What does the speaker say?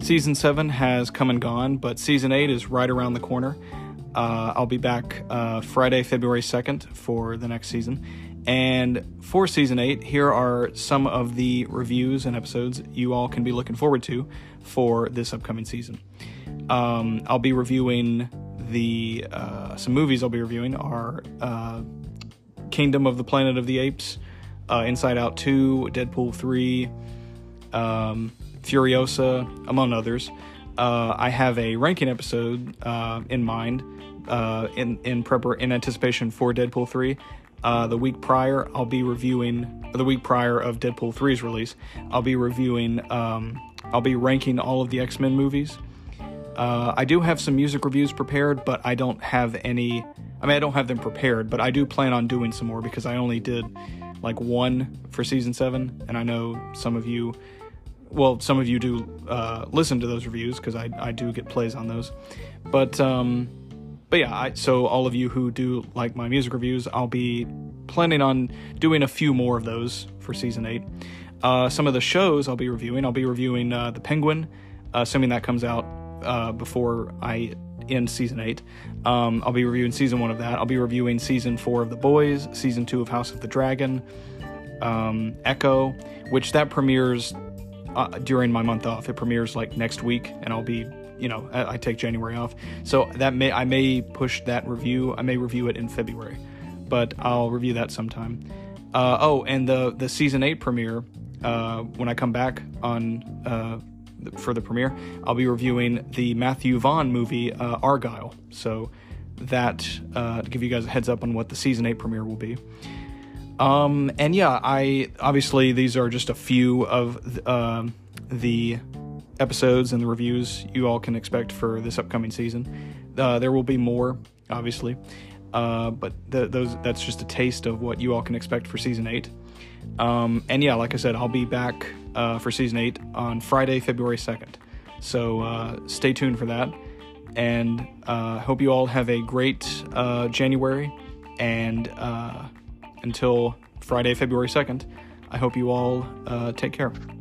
Season 7 has come and gone, but Season 8 is right around the corner. I'll be back Friday, February 2nd for the next season. And for Season 8, here are some of the reviews and episodes you all can be looking forward to for this upcoming season. I'll be reviewing some movies I'll be reviewing are Kingdom of the Planet of the Apes, Inside Out 2, Deadpool 3, Furiosa, among others. I have a ranking episode in mind in anticipation for Deadpool 3. The week prior of Deadpool 3's release, I'll be ranking all of the X-Men movies. I do have some music reviews prepared, but I don't have any. I don't have them prepared, but I do plan on doing some more because I only did like one for season 7, and I know some of you do listen to those reviews because I do get plays on those. But yeah, so all of you who do like my music reviews, I'll be planning on doing a few more of those for season 8. Some of the shows I'll be reviewing The Penguin, assuming that comes out before I end season 8. I'll be reviewing season 1 of that. I'll be reviewing season 4 of The Boys, season 2 of House of the Dragon, Echo, which that premieres during my month off. It premieres like next week, and I'll be, I take January off, so I may push that review. I may review it in February, but I'll review that sometime. And the season 8 premiere, when I come back on for the premiere, I'll be reviewing the Matthew Vaughn movie Argyle. So that to give you guys a heads up on what the season 8 premiere will be. And yeah, obviously these are just a few of the episodes and the reviews you all can expect for this upcoming season. There will be more, obviously, but that's just a taste of what you all can expect for season 8. And yeah, like I said, I'll be back for season 8 on Friday, February 2nd. So stay tuned for that, and hope you all have a great January, and until Friday, February 2nd, I hope you all take care.